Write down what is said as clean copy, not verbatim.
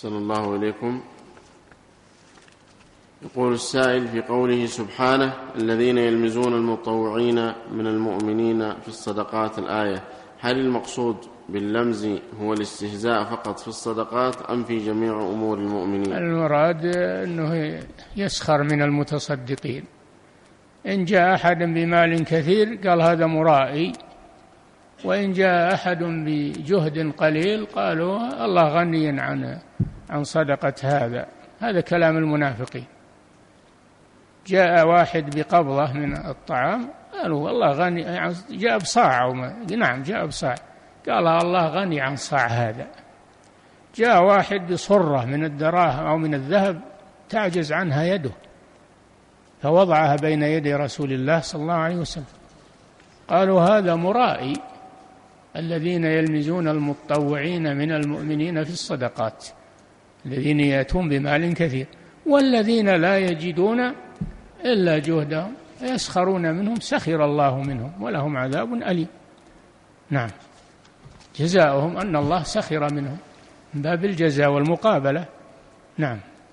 أحسن الله إليكم. يقول السائل: في قوله سبحانه الذين يلمزون المطوعين من المؤمنين في الصدقات الآية، هل المقصود باللمز هو الاستهزاء فقط في الصدقات أم في جميع أمور المؤمنين؟ المراد أنه يسخر من المتصدقين. إن جاء أحد بمال كثير قال هذا مرائي، وإن جاء أحد بجهد قليل قالوا الله غني عن صدقة هذا. هذا كلام المنافقين. جاء واحد بقبضة من الطعام قالوا والله غني، جاء بصاع، نعم جاء بصاع، قال الله غني عن صاع هذا. جاء واحد بصرة من الدراهم أو من الذهب تعجز عنها يده، فوضعها بين يدي رسول الله صلى الله عليه وسلم، قالوا هذا مرائي. الذين يلمزون المتطوعين من المؤمنين في الصدقات الذين يأتون بمال كثير، والذين لا يجدون إلا جهدهم فيسخرون منهم سخر الله منهم ولهم عذاب أليم. نعم، جزاؤهم أن الله سخر منهم من باب الجزاء والمقابلة. نعم.